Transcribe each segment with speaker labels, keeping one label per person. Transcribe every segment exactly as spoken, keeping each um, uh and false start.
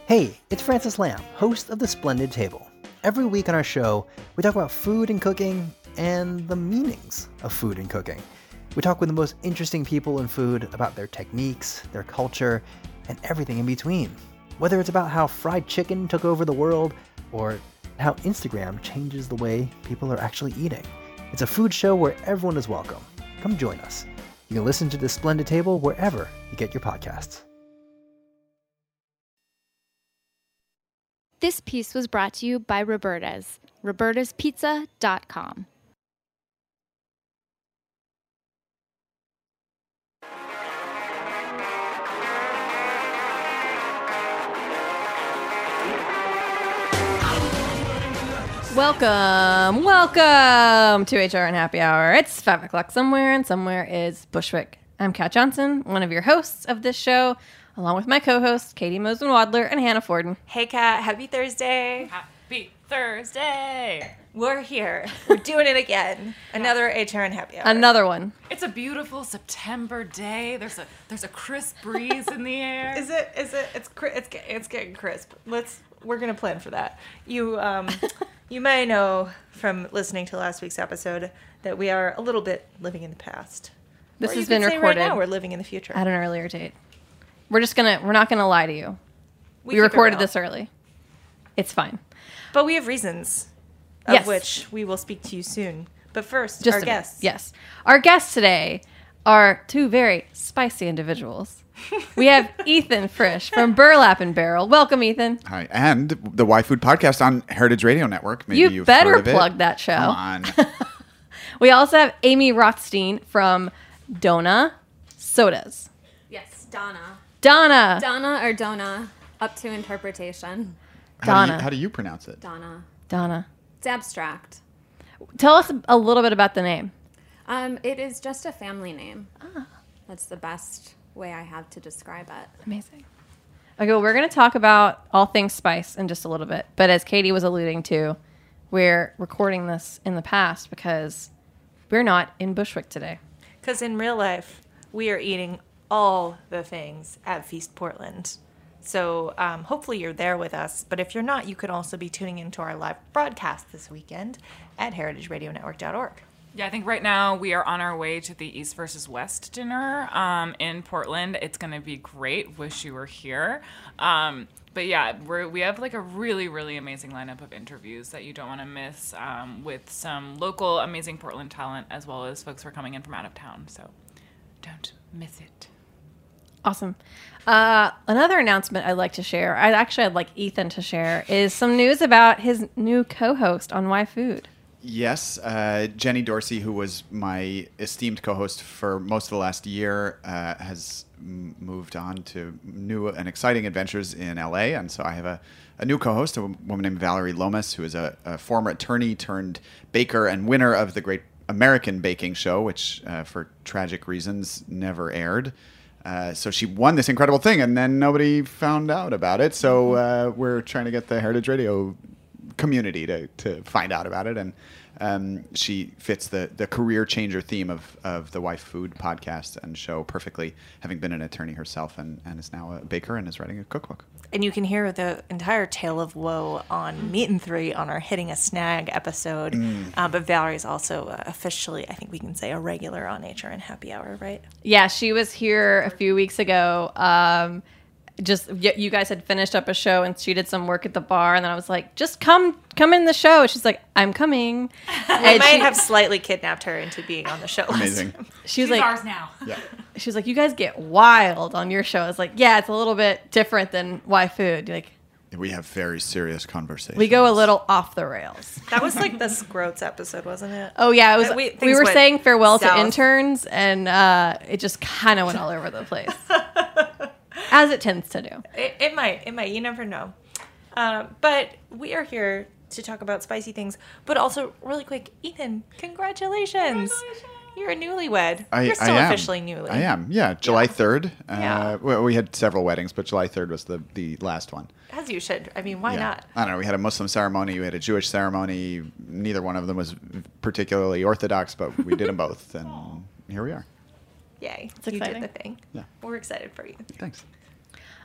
Speaker 1: Hey, it's Francis Lamb, host of The Splendid Table. Every week on our show, we talk about food and cooking and the meanings of food and cooking. We talk with the most interesting people in food about their techniques, their culture, and everything in between. Whether it's about how fried chicken took over the world or how Instagram changes the way people are actually eating. It's a food show where everyone is welcome. Come join us. You can listen to The Splendid Table wherever you get your podcasts.
Speaker 2: This piece was brought to you by Roberta's, robertas pizza dot com.
Speaker 3: Welcome, welcome to H R N Happy Hour. It's five o'clock somewhere, and somewhere is Bushwick. I'm Kat Johnson, one of your hosts of this show, along with my co-hosts, Katie Mosman-Wadler and Hannah Forden.
Speaker 4: Hey, Kat. Happy Thursday.
Speaker 5: Happy Thursday.
Speaker 4: We're here. We're doing it again. Another H R N Happy Hour.
Speaker 3: Another one.
Speaker 5: It's a beautiful September day. There's a there's a crisp breeze in the air.
Speaker 4: Is it? Is it? It's cri- it's get- it's getting crisp. Let's. We're gonna plan for that. You um, you may know from listening to last week's episode that we are a little bit living in the past.
Speaker 3: This
Speaker 4: Or
Speaker 3: has
Speaker 4: you
Speaker 3: been
Speaker 4: could say
Speaker 3: recorded
Speaker 4: right now. We're living in the future.
Speaker 3: at an earlier date. We're just gonna. We're not gonna lie to you. We,
Speaker 4: keep it
Speaker 3: recorded
Speaker 4: real.
Speaker 3: this early. It's fine.
Speaker 4: But we have reasons, of
Speaker 3: Yes.
Speaker 4: which we will speak to you soon. But first,
Speaker 3: Just
Speaker 4: our
Speaker 3: a bit.
Speaker 4: guests.
Speaker 3: Yes. Our guests today are two very spicy individuals. We have Ethan Frisch from Burlap and Barrel. Welcome, Ethan.
Speaker 6: Hi, and the Y Food podcast on Heritage Radio Network. Maybe
Speaker 3: You
Speaker 6: you've
Speaker 3: better
Speaker 6: heard of it.
Speaker 3: plug that show.
Speaker 6: Come on.
Speaker 3: We also have Amy Rothstein from Dona Sodas.
Speaker 7: Yes, Donna.
Speaker 3: Donna.
Speaker 7: Donna or Donna, up to interpretation.
Speaker 6: How do,
Speaker 3: Donna.
Speaker 6: you, how do you pronounce it?
Speaker 7: Donna.
Speaker 3: Donna.
Speaker 7: It's abstract.
Speaker 3: Tell us a little bit about the name.
Speaker 7: Um, it is just a family name. That's the best way I have to describe it.
Speaker 3: Amazing. Okay, well, we're going to talk about all things spice in just a little bit. But as Katie was alluding to, we're recording this in the past because we're not in Bushwick today.
Speaker 4: Because in real life, we are eating all the things at Feast Portland. So um, hopefully you're there with us. But if you're not, you could also be tuning into our live broadcast this weekend at heritage radio network dot org.
Speaker 5: Yeah, I think right now we are on our way to the East versus West dinner um, in Portland. It's going to be great. Wish you were here. Um, but yeah, we're, we have like a really, really amazing lineup of interviews that you don't want to miss um, with some local amazing Portland talent as well as folks who are coming in from out of town. So don't miss it.
Speaker 3: Awesome. Uh, another announcement I'd like to share, I actually I'd like Ethan to share, is some news about his new co-host on Y Food.
Speaker 6: Yes, uh, Jenny Dorsey, who was my esteemed co-host for most of the last year, uh, has m- moved on to new and exciting adventures in L A. And so I have a, a new co-host, a woman named Valerie Lomas, who is a, a former attorney turned baker and winner of the Great American Baking Show, which uh, for tragic reasons never aired. Uh, so she won this incredible thing, and then nobody found out about it. So uh, we're trying to get the Heritage Radio community to, to find out about it. And um, she fits the, the career changer theme of, of the Y Food podcast and show perfectly, having been an attorney herself and, and is now a baker and is writing a cookbook.
Speaker 4: And you can hear the entire tale of woe on Meat and Three on our Hitting a Snag episode.
Speaker 6: Mm.
Speaker 4: Uh, but Valerie's also uh, officially, I think we can say, a regular on H R N Happy Hour, right?
Speaker 3: Yeah, she was here a few weeks ago. Um, just y- you guys had finished up a show and she did some work at the bar, and then I was like, "Just come, come in the show." And she's like, "I'm coming."
Speaker 4: We
Speaker 3: And
Speaker 4: might
Speaker 3: she,
Speaker 4: have slightly kidnapped her into being on the show. last
Speaker 6: Amazing.
Speaker 4: time.
Speaker 3: she was
Speaker 5: She's
Speaker 3: like,
Speaker 5: ours now.
Speaker 6: Yeah.
Speaker 3: she was like, "You guys get wild on your show." I was like, "Yeah, it's a little bit different than Y Food." Like,
Speaker 6: We have very serious conversations.
Speaker 3: we go a little off the rails.
Speaker 4: That was like the Scroats episode, wasn't it?
Speaker 3: Oh yeah, it was.
Speaker 4: Uh, we-
Speaker 3: We,
Speaker 4: things
Speaker 3: were
Speaker 4: went
Speaker 3: saying farewell
Speaker 4: south.
Speaker 3: to interns, and uh, it just kind of went all over the place, as it tends to do.
Speaker 4: It, it might. It might. You never know. Uh, but we are here to talk about spicy things. But also, really quick, Ethan, congratulations. You're a newlywed.
Speaker 6: I,
Speaker 4: You're still
Speaker 6: I am.
Speaker 4: officially newly.
Speaker 6: I am, yeah. July third. Uh,
Speaker 4: Yeah.
Speaker 6: well, we had several weddings, but July third was the, the last one.
Speaker 4: As you should. I mean, why
Speaker 6: Yeah.
Speaker 4: not?
Speaker 6: I don't know. We had a Muslim ceremony. We had a Jewish ceremony. Neither one of them was particularly orthodox, but we did them both, and here we are.
Speaker 4: Yay.
Speaker 3: It's
Speaker 4: you
Speaker 3: exciting.
Speaker 4: did the thing.
Speaker 6: Yeah.
Speaker 4: We're excited for you.
Speaker 6: Thanks.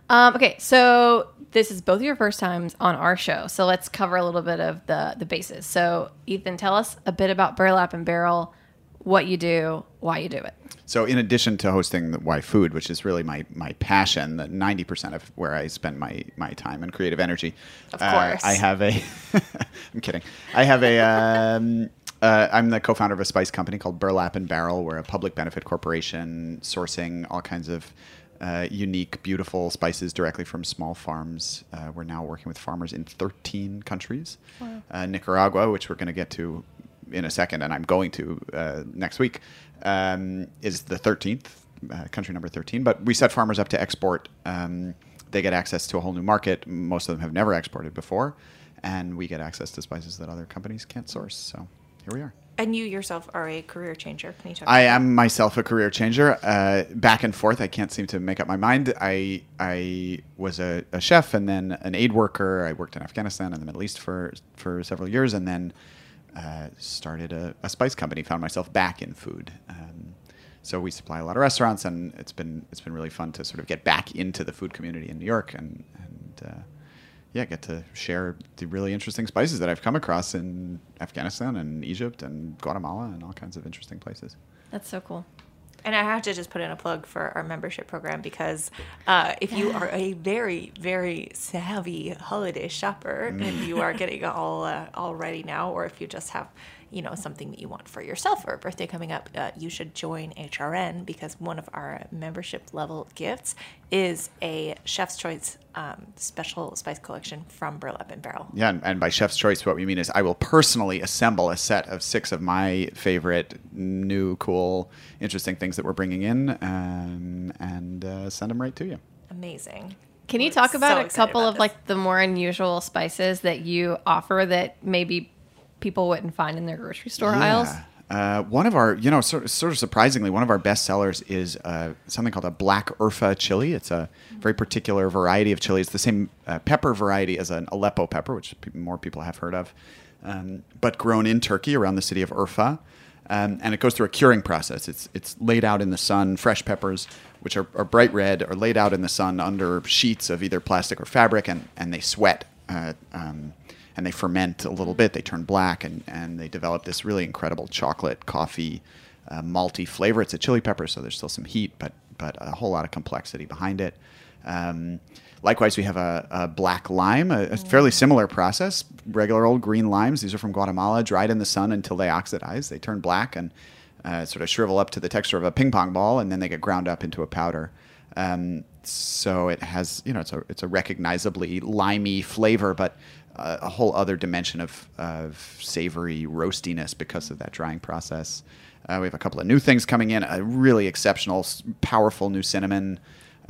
Speaker 3: Um, okay, so this is both your first times on our show, so let's cover a little bit of the the bases. So, Ethan, tell us a bit about Burlap and Barrel, what you do, why you do it.
Speaker 6: So in addition to hosting the Why Food, which is really my, my passion, the ninety percent of where I spend my, my time and creative energy.
Speaker 4: Of
Speaker 6: uh,
Speaker 4: course.
Speaker 6: I have a, I'm kidding. I have a, um, uh, I'm the co-founder of a spice company called Burlap and Barrel. We're a public benefit corporation sourcing all kinds of uh, unique, beautiful spices directly from small farms. Uh, we're now working with farmers in thirteen countries. Wow. Uh, Nicaragua, which we're going to get to in a second, and I'm going to uh, next week, um, is the thirteenth, uh, country number thirteen. But we set farmers up to export. Um, they get access to a whole new market. Most of them have never exported before, and we get access to spices that other companies can't source. So here we are.
Speaker 4: And you yourself are a career changer. Can you talk
Speaker 6: I
Speaker 4: about
Speaker 6: am myself a career changer. Uh, back and forth, I can't seem to make up my mind. I I was a, a chef and then an aid worker. I worked in Afghanistan and the Middle East for for several years, and then Uh, started a, a spice company. Found myself back in food. Um, so we supply a lot of restaurants, and it's been it's been really fun to sort of get back into the food community in New York, and and uh, yeah, get to share the really interesting spices that I've come across in Afghanistan and Egypt and Guatemala and all kinds of interesting places.
Speaker 3: That's so cool.
Speaker 4: And I have to just put in a plug for our membership program because uh, if you are a very, very savvy holiday shopper
Speaker 6: Mm.
Speaker 4: and you are getting all uh, all ready now, or if you just have, you know, something that you want for yourself or a birthday coming up, uh, you should join H R N because one of our membership level gifts is a Chef's Choice um, special spice collection from Burlap and Barrel.
Speaker 6: Yeah, and, and by Chef's Choice, what we mean is I will personally assemble a set of six of my favorite new, cool, interesting things that we're bringing in, um, and uh, send them right to you.
Speaker 4: Amazing.
Speaker 3: Can you
Speaker 4: We're
Speaker 3: talk about
Speaker 4: so
Speaker 3: a
Speaker 4: excited
Speaker 3: couple
Speaker 4: about
Speaker 3: of
Speaker 4: this.
Speaker 3: like the more unusual spices that you offer that maybe people wouldn't find in their grocery store aisles?
Speaker 6: Uh, one of our, you know, sort, sort of surprisingly, one of our best sellers is uh, something called a black Urfa chili. It's a very particular variety of chili. It's the same uh, pepper variety as an Aleppo pepper, which pe- more people have heard of, um, but grown in Turkey around the city of Urfa. Um, and it goes through a curing process. It's it's laid out in the sun. Fresh peppers, which are, are bright red, are laid out in the sun under sheets of either plastic or fabric, and, and they sweat. Uh, um, and they ferment a little bit. They turn black, and, and they develop this really incredible chocolate, coffee, uh, malty flavor. It's a chili pepper, so there's still some heat, but but a whole lot of complexity behind it. Um, likewise, we have a, a black lime, a, a fairly similar process. Regular old green limes. These are from Guatemala, dried in the sun until they oxidize. They turn black and uh, sort of shrivel up to the texture of a ping pong ball, and then they get ground up into a powder. Um, so it has, you know, it's a it's a recognizably limey flavor, but uh, a whole other dimension of of savory roastiness because of that drying process. Uh, we have a couple of new things coming in. A really exceptional, s- powerful new cinnamon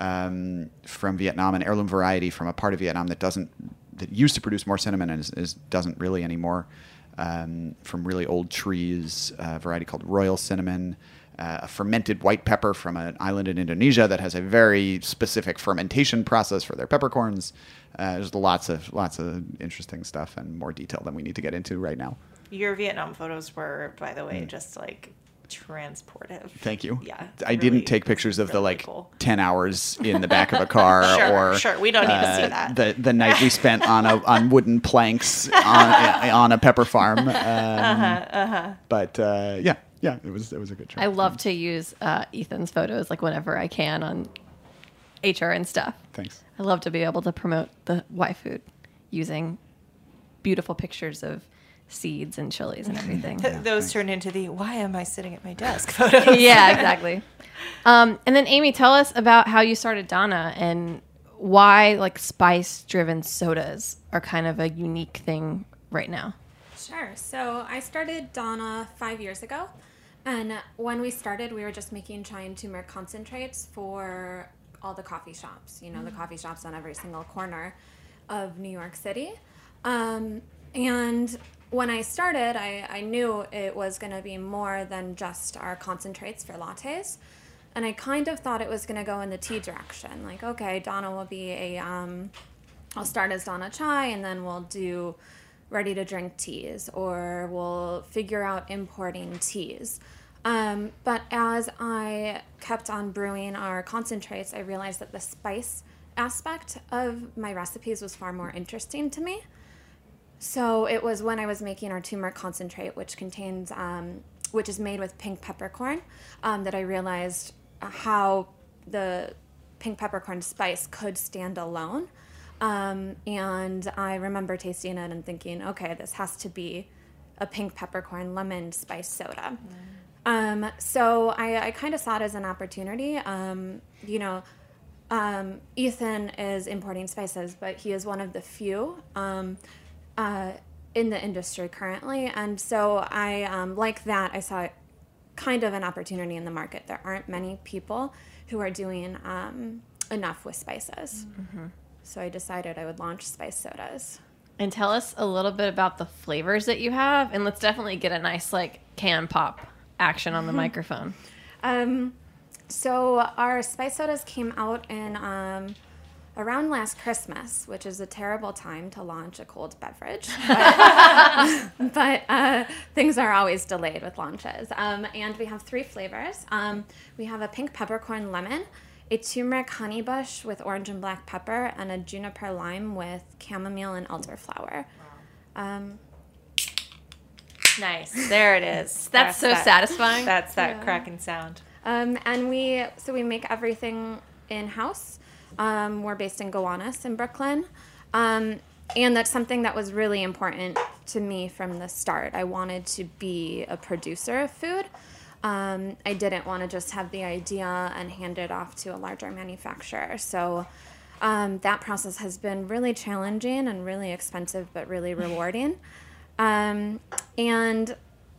Speaker 6: um, from Vietnam, an heirloom variety from a part of Vietnam that doesn't that used to produce more cinnamon and is, is doesn't really anymore. Um, from really old trees, a variety called Royal Cinnamon. Uh, a fermented white pepper from an island in Indonesia that has a very specific fermentation process for their peppercorns. Uh, there's lots of lots of interesting stuff and more detail than we need to get into right now.
Speaker 4: Your Vietnam photos were, by the way, just like transportive.
Speaker 6: Thank you.
Speaker 4: Yeah.
Speaker 6: I
Speaker 4: really-
Speaker 6: didn't take pictures of the
Speaker 4: really
Speaker 6: like
Speaker 4: cool.
Speaker 6: ten hours in the back of a car
Speaker 4: Sure,
Speaker 6: or
Speaker 4: sure. We don't need to
Speaker 6: uh,
Speaker 4: see that.
Speaker 6: The the night we spent on a on wooden planks on on a pepper farm. Um, uh-huh, uh-huh. But uh, yeah, yeah, it was it was a good trip.
Speaker 3: I love to use uh, Ethan's photos like whenever I can on H R and stuff.
Speaker 6: Thanks.
Speaker 3: I love to be able to promote the Y food using beautiful pictures of seeds and chilies and everything.
Speaker 4: Th- those turned into the "Why am I sitting at my desk?" photos.
Speaker 3: Yeah, exactly. Um, and then Amy, tell us about how you started Donna and why like spice-driven sodas are kind of a unique thing right now.
Speaker 7: Sure. So I started Donna five years ago. And when we started, we were just making chai and turmeric concentrates for all the coffee shops, you know, the coffee shops on every single corner of New York City. Um, and when I started, I, I knew it was going to be more than just our concentrates for lattes. And I kind of thought it was going to go in the tea direction. Like, okay, Donna will be a, um, I'll start as Donna Chai, and then we'll do ready-to-drink teas, or we'll figure out importing teas. Um, but as I kept on brewing our concentrates, I realized that the spice aspect of my recipes was far more interesting to me. So it was when I was making our turmeric concentrate, which contains, um, which is made with pink peppercorn, um, that I realized how the pink peppercorn spice could stand alone. Um, and I remember tasting it and thinking, okay, this has to be a pink peppercorn lemon spice soda. Mm. Um, so I, I kind of saw it as an opportunity. Um, you know, um, Ethan is importing spices, but he is one of the few um, uh, in the industry currently. And so I, um, like that, I saw kind of an opportunity in the market. There aren't many people who are doing um, enough with spices. Mm-hmm. So I decided I would launch spice sodas.
Speaker 3: And tell us a little bit about the flavors that you have, and let's definitely get a nice like can pop action on the microphone.
Speaker 7: Um, so our spice sodas came out in um, around last Christmas, which is a terrible time to launch a cold beverage. But, but uh, things are always delayed with launches. Um, and we have three flavors. Um, we have a pink peppercorn lemon, a turmeric honeybush with orange and black pepper, and a juniper lime with chamomile and elderflower. Um,
Speaker 4: Nice. There it is.
Speaker 3: That's, that's so
Speaker 4: that,
Speaker 3: satisfying.
Speaker 4: That's that
Speaker 7: yeah.
Speaker 4: cracking sound.
Speaker 7: Um, and we, so we make everything in-house. Um, we're based in Gowanus in Brooklyn. Um, and that's something that was really important to me from the start. I wanted to be a producer of food. Um, I didn't want to just have the idea and hand it off to a larger manufacturer. So um, that process has been really challenging and really expensive, but really rewarding. Um, and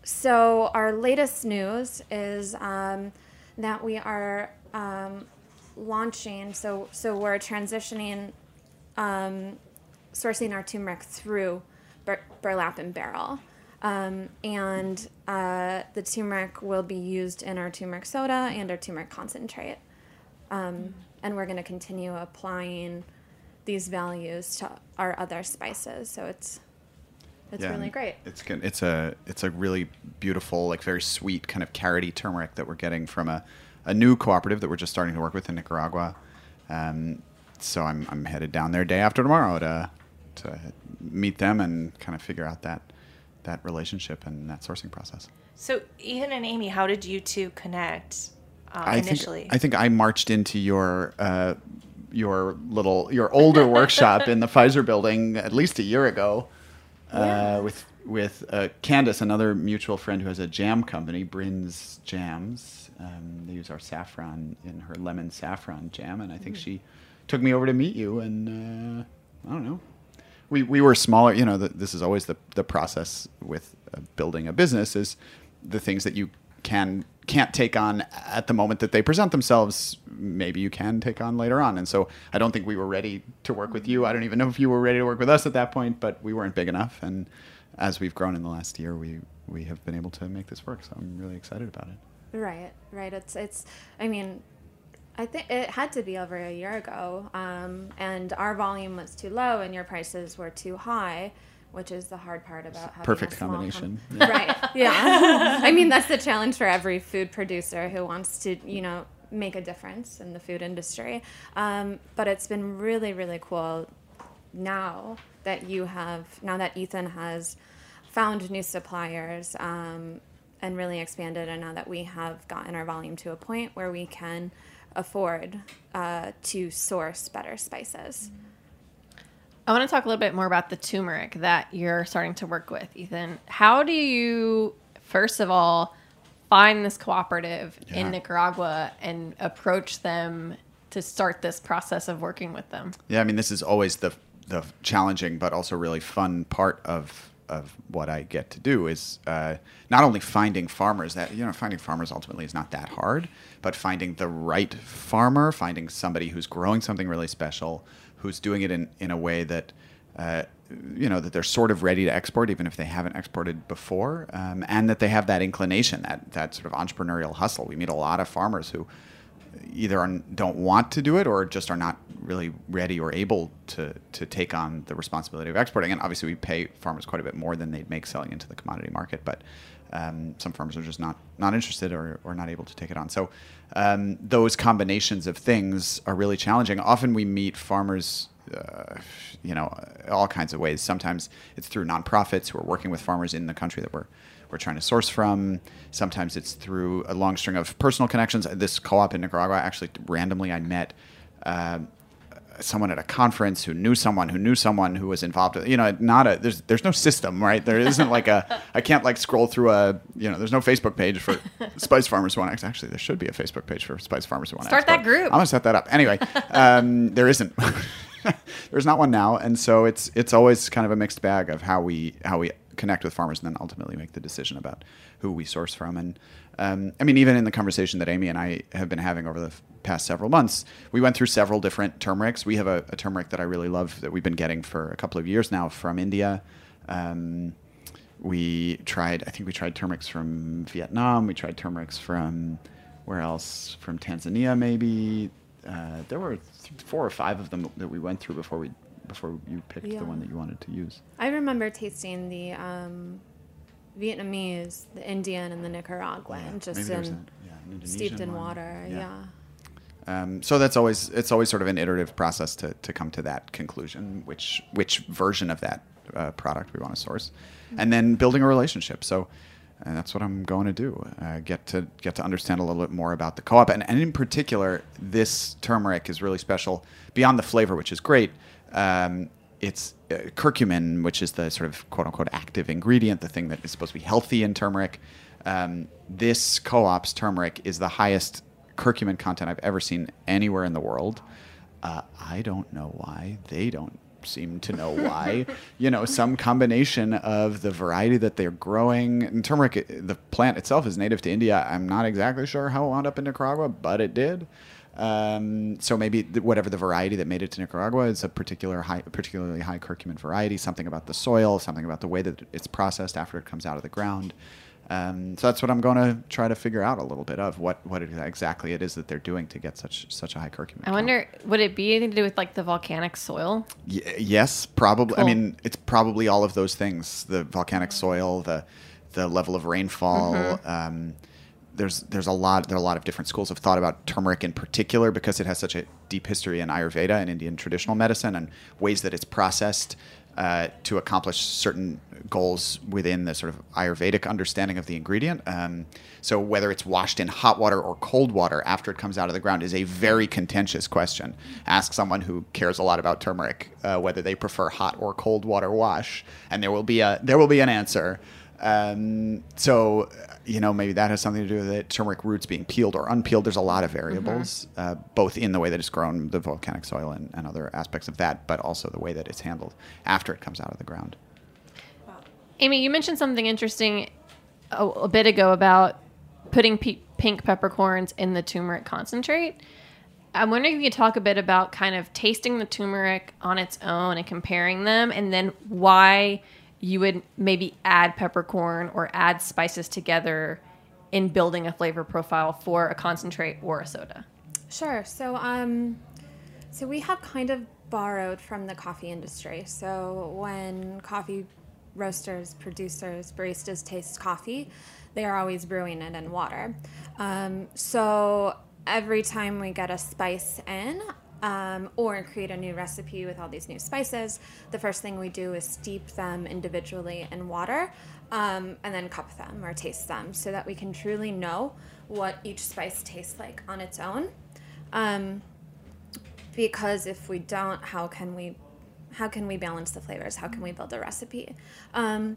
Speaker 7: so our latest news is um, that we are um, launching, so so we're transitioning, um, sourcing our turmeric through bur- burlap and barrel. Um, and uh, the turmeric will be used in our turmeric soda and our turmeric concentrate. Um, mm-hmm. And we're going to continue applying these values to our other spices. So it's It's
Speaker 6: yeah,
Speaker 7: really great.
Speaker 6: It's good. It's a it's a really beautiful, like very sweet kind of carroty turmeric that we're getting from a, a new cooperative that we're just starting to work with in Nicaragua. Um, so I'm I'm headed down there day after tomorrow to to meet them and kind of figure out that that relationship and that sourcing process.
Speaker 4: So Ethan and Amy, how did you two connect um,
Speaker 6: I
Speaker 4: initially?
Speaker 6: Think, I think I marched into your uh, your little your older workshop in the Pfizer building at least a year ago.
Speaker 7: Yeah.
Speaker 6: Uh, with with uh, Candace, another mutual friend who has a jam company, Bryn's Jams. Um, they use our saffron in her lemon saffron jam, and I think mm. she took me over to meet you. And uh, I don't know, we we were smaller. You know, the, this is always the the process with uh, building a business is the things that you can can't take on at the moment that they present themselves, maybe you can take on later on. And so I don't think we were ready to work with you. I don't even know if you were ready to work with us at that point, but we weren't big enough. And as we've grown in the last year, we, we have been able to make this work. So I'm really excited about it.
Speaker 7: Right, right. It's, it's, I mean, I think it had to be over a year ago. Um, and our volume was too low and your prices were too high, which is the hard part about having
Speaker 6: perfect
Speaker 7: a small
Speaker 6: combination.
Speaker 7: Com- yeah. Right. Yeah. I mean, that's the challenge for every food producer who wants to, you know, make a difference in the food industry. Um, but it's been really, really cool now that you have, now that Ethan has found new suppliers um, and really expanded, and now that we have gotten our volume to a point where we can afford uh, to source better spices. Mm-hmm.
Speaker 3: I want to talk a little bit more about the turmeric that you're starting to work with, Ethan. How do you, first of all, find this cooperative yeah. in Nicaragua and approach them to start this process of working with them?
Speaker 6: Yeah, I mean, this is always the the challenging but also really fun part of of what I get to do is uh, not only finding farmers. That you know, finding farmers ultimately is not that hard, but finding the right farmer, finding somebody who's growing something really special, who's doing it in, in a way that, uh, you know, that they're sort of ready to export, even if they haven't exported before, um, and that they have that inclination, that that sort of entrepreneurial hustle. We meet a lot of farmers who either are, don't want to do it or just are not really ready or able to to take on the responsibility of exporting. And obviously, we pay farmers quite a bit more than they'd make selling into the commodity market, but um, some farmers are just not not interested or, or not able to take it on. So um, those combinations of things are really challenging. Often we meet farmers, uh, you know, all kinds of ways. Sometimes it's through nonprofits who are working with farmers in the country that we're we're trying to source from. Sometimes it's through a long string of personal connections. This co-op in Nicaragua, actually, randomly, I met uh, someone at a conference who knew someone who knew someone who was involved. You know, not a there's there's no system, right? There isn't like a I can't like scroll through a you know there's no Facebook page for spice farmers who want to. Actually, there should be a Facebook page for spice farmers who want to
Speaker 3: Start that group.
Speaker 6: I'm gonna set that up anyway. Um, there isn't. There's not one now, and so it's it's always kind of a mixed bag of how we how we connect with farmers and then ultimately make the decision about who we source from. And um, I mean, even in the conversation that Amy and I have been having over the f- past several months, we went through several different turmerics. We have a, a turmeric that I really love that we've been getting for a couple of years now from India. Um, we tried, I think we tried turmerics from Vietnam. We tried turmerics from, where else? From Tanzania, maybe. Uh, there were th- four or five of them that we went through before we before you picked
Speaker 7: Yeah.
Speaker 6: the one that you wanted to use.
Speaker 7: I remember tasting the um, Vietnamese, the Indian, and the Nicaraguan,
Speaker 6: Yeah,
Speaker 7: just
Speaker 6: maybe there's
Speaker 7: in,
Speaker 6: a- yeah, an Indonesian
Speaker 7: steeped in
Speaker 6: one.
Speaker 7: water.
Speaker 6: Yeah.
Speaker 7: Yeah.
Speaker 6: Um, so that's always it's always sort of an iterative process to, to come to that conclusion, which which version of that uh, product we want to source, and then building a relationship. So uh, that's what I'm going to do. Uh, get to get to understand a little bit more about the co-op, and, and in particular, this turmeric is really special beyond the flavor, which is great. Um, it's uh, curcumin, which is the sort of quote unquote active ingredient, the thing that is supposed to be healthy in turmeric. Um, this co-op's turmeric is the highest curcumin content I've ever seen anywhere in the world. Uh, I don't know why. They don't seem to know why. You know, some combination of the variety that they're growing. And turmeric, the plant itself is native to India. I'm not exactly sure how it wound up in Nicaragua, but it did. Um, so maybe th- whatever the variety that made it to Nicaragua is a particular high, particularly high curcumin variety, something about the soil, something about the way that it's processed after it comes out of the ground. Um, so that's what I'm going to try to figure out a little bit of what, what it, exactly it is that they're doing to get such such a high curcumin
Speaker 3: I
Speaker 6: count.
Speaker 3: wonder, would it be anything to do with like the volcanic soil?
Speaker 6: Y- yes, probably.
Speaker 3: Cool.
Speaker 6: I mean, it's probably all of those things: the volcanic soil, the the level of rainfall.
Speaker 3: Mm-hmm.
Speaker 6: Um, there's there's a lot there are a lot of different schools of thought about turmeric in particular because it has such a deep history in Ayurveda and Indian traditional medicine and ways that it's processed uh, to accomplish certain goals within the sort of Ayurvedic understanding of the ingredient. Um, so whether it's washed in hot water or cold water after it comes out of the ground is a very contentious question. Ask someone who cares a lot about turmeric uh, whether they prefer hot or cold water wash, and there will be a there will be an answer. Um, so, you know, maybe that has something to do with it. Turmeric roots being peeled or unpeeled. There's a lot of variables, mm-hmm. uh, both in the way that it's grown, the volcanic soil, and, and other aspects of that, but also the way that it's handled after it comes out of the ground.
Speaker 3: Amy, you mentioned something interesting a, a bit ago about putting pe- pink peppercorns in the turmeric concentrate. I'm wondering if you could talk a bit about kind of tasting the turmeric on its own and comparing them, and then why you would maybe add peppercorn or add spices together in building a flavor profile for a concentrate or a soda.
Speaker 7: Sure. So, um, so we have kind of borrowed from the coffee industry. So when coffee roasters, producers, baristas taste coffee, they are always brewing it in water. Um, so every time we get a spice in, Um, or create a new recipe with all these new spices, the first thing we do is steep them individually in water um, and then cup them or taste them so that we can truly know what each spice tastes like on its own. Um, because if we don't, how can we how can we balance the flavors? How can we build a recipe? Um,